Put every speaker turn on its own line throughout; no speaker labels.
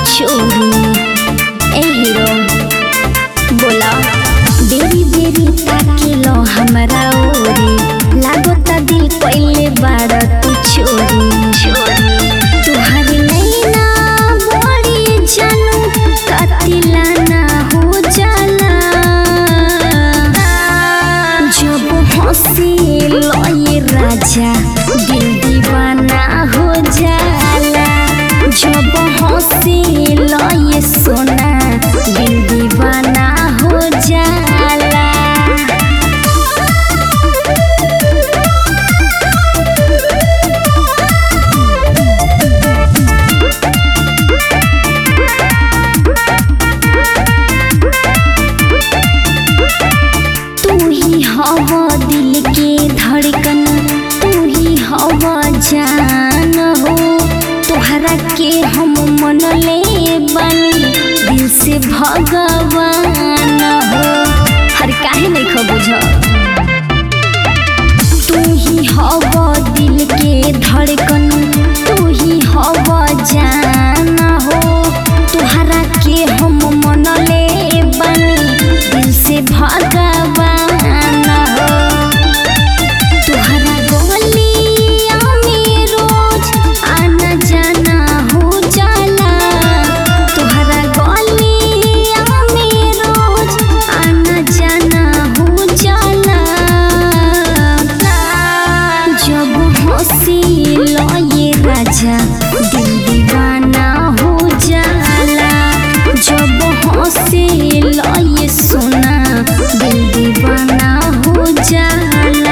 चोरी। ए हीरो बोला बेरी बेरी ताकेलो हमरा ओरी, लागोता दिल कोइले बाड़ा तू चोरी। तुहार नैना बड़ी जानू कातिला ना हो जाला, जब हंसी लये राजा दिल दीवाना हो जाला। जब हंसी लये सोना दिल दीवाना हो जाला। तू ही हवा दिल के धड़कन, तू ही हवा जान हो। तोहरा के हम मन ले बनी दिल से भगवान हो। हर काहे नहीं खबुझ, तू ही हवा दिल के धड़कन, तू ही हवा जान हो। तोहरा के हम मन ले बनी दिल से भगवान हो। तोहरा गलिया में रोज आना जाना हो जाला। तोहरा गलिया में रोज आना जाना हो जाला। जब हंसी लये राजा दिल दीवाना हो जाला। जब हंसी लये सोना दिल दीवाना हो जाला।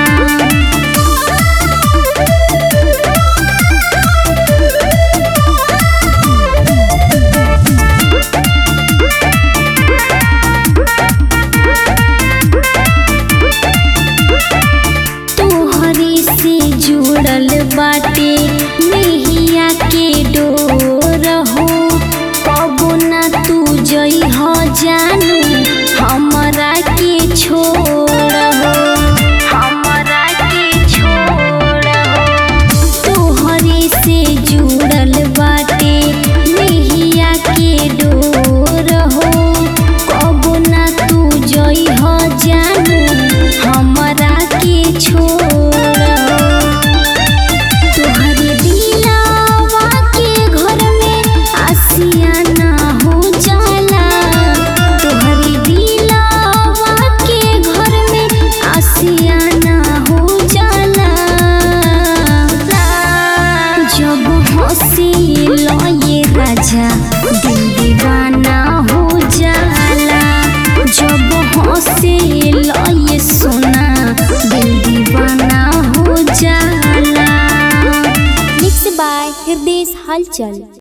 तोहरे से जुड़ल बाटे नैया के डोर हो। कबो ना तू जइह जानू हमरा के छोड़ हो। हमरा के छोड़ हो। तोहरे से जुड़ल बाटे नैया के डोर हो। कबो ना तू जइह जानू हमरा के छोड़ हो। तोहरे दिलवा के घर में आसियाना हो जाला। तोहरे दिलवा के घर में आसियाना हो जाला। जब हंसी लये राजा दिल दीवाना हो जाला। जब हंसी लये सोना दिल दीवाना हो जाला। मिक्स बाय हृदय हलचल।